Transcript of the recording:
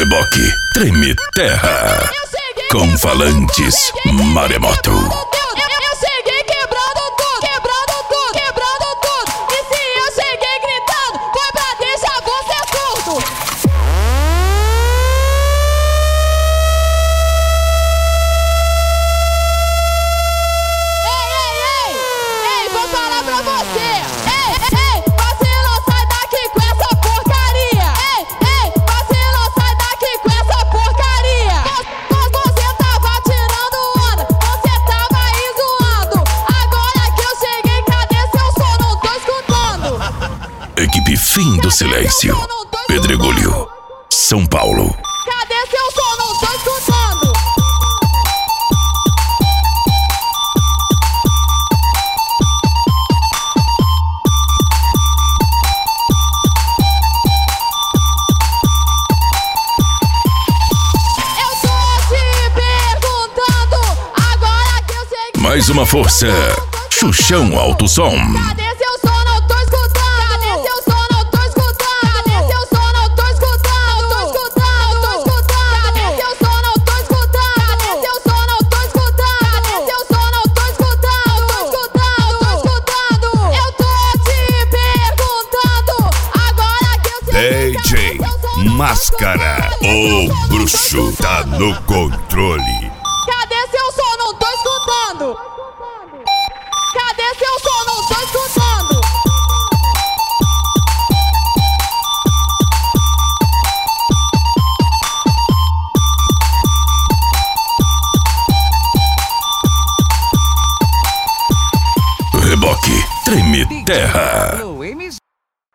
reboque, treme terra. Com falantes, maremoto. Eu cheguei quebrando tudo, quebrando tudo. E se eu cheguei gritando, foi pra deixar você surdo. Ei, vou falar pra você. Ei, vacilão, sai daqui com essa porcaria. Ei, vacilão, sai daqui com essa porcaria. Você tava tirando onda, você tava aí zoando. Agora que eu cheguei, cadê seu som? Não tô escutando. Equipe Fim do Silêncio, Pedregulho, São Paulo. Cadê seu som? Não tô escutando. Eu tô te perguntando, agora que eu cheguei. Mais uma força, Xuxão Alto Som. Cadê seu som? Não tô escutando. Cadê seu som? Não tô escutando. Cadê seu som? Não tô escutando. Tô escutando. Cadê seu som? Não tô escutando. Cadê seu som? Não tô escutando. Cadê seu som? Não tô escutando. Tô escutando. Eu tô te perguntando, agora que eu sei. DJ Máscara, o bruxo tá no controle.